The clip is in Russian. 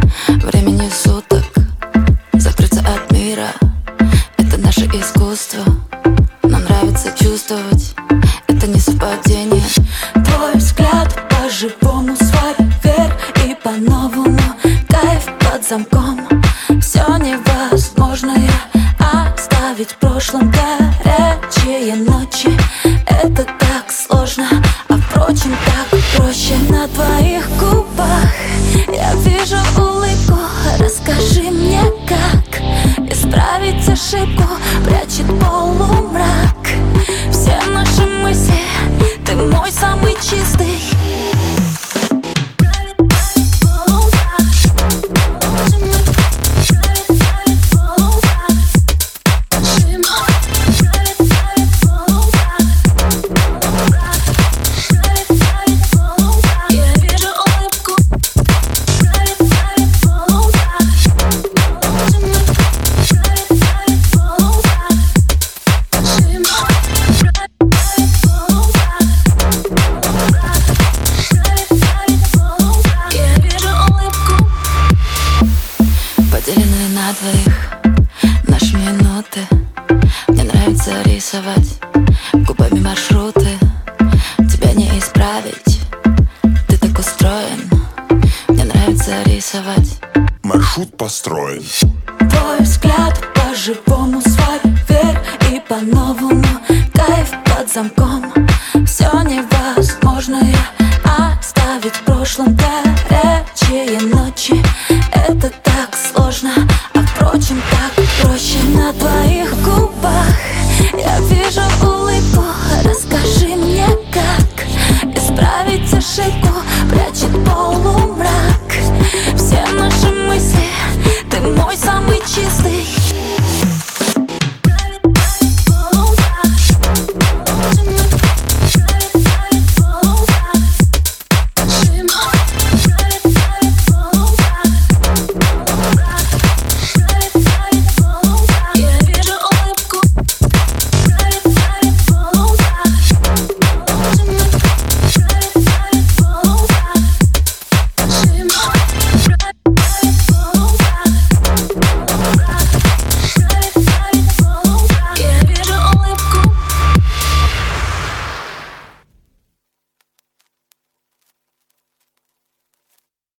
времени суток, закрыться от мира. Это наше искусство. Нам нравится чувствовать, это не совпадение. Твой взгляд по-живому, свайп вверх и по-новому. Кайф под замком, все невозможное оставить в прошлом. Горячие ночи, это так сложно, а впрочем так проще. На твоих губах я вижу улыбку. Расскажи мне, как исправить ошибку. Прячет полумрак все наши мысли. Ты мой самый чистый. Поделены на двоих наши минуты. Мне нравится рисовать губами маршруты. Тебя не исправить, ты так устроен. Мне нравится рисовать. Маршрут построен. Твой взгляд по-живому, свайп вверх и по-новому. Кайф под замком,